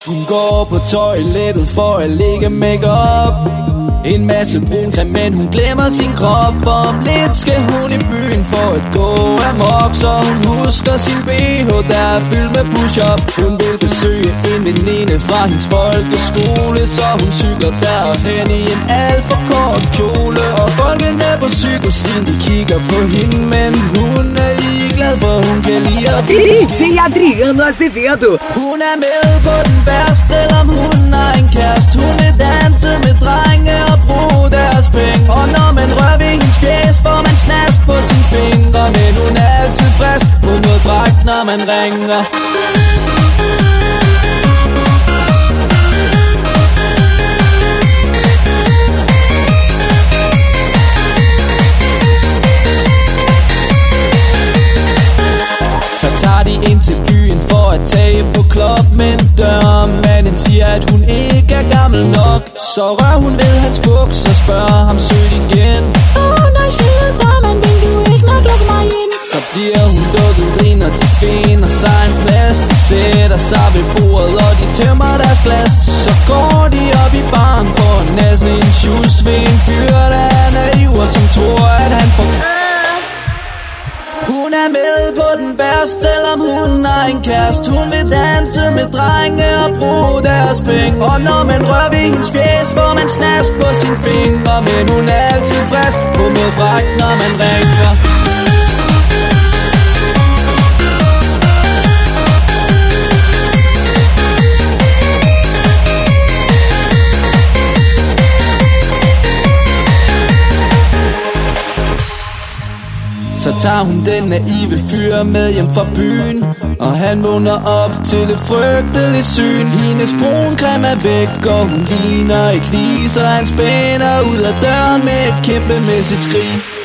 Hun går på toilettet for at lægge make-up. En masse brun creme, men hun glemmer sin krop. For om lidt skal hun i byen for at gå amok. Så hun husker sin BH, der er fyldt med push-up. Hun vil besøge en veninde fra hendes folkeskole, så hun cykler derhen i en alt for kort kjole. Og folkene på cykelstien, de kigger på hende, men hun er ligeglad, for hun kan lide at DJ Adriano Azevedo. Hun er med på den værste, selvom hun har en kæreste. Hun vil danse med drenge og bruge deres penge. Og når man rører ved hendes fjes, får man snask på sine fingre. Men hun er altid frisk på noget fragt, når man ringer. Så tager de ind til byen for at tage på klub. Men dørmanden siger, at hun ikke er gammel nok. Så rører hun ved hans buks og spørger ham sødt igen. Nej, siger dørmand, vil du ikke nok lukke mig ind? Så bliver hun lukket ind, og de finder sig en plads. De sætter sig ved bordet, og de tømmer deres glas. Så går de op i baren for at nasse en sjus ved en fyr, der er naiv og som tror, at han får... Hun er med på den værste, selvom hun har en kæreste. Hun vil danse med drenge og bruge deres penge. Og når man rører ved hendes fjes, får man snask på sine fingre. Men hun er altid frisk på noget fragt, når man ringer. Så tager hun den naive fyr med hjem fra byen, og han vågner op til et frygteligt syn. Hendes brun creme er væk, og hun ligner et lig, så han spænder ud af døren med et kæmpemæssigt skrig.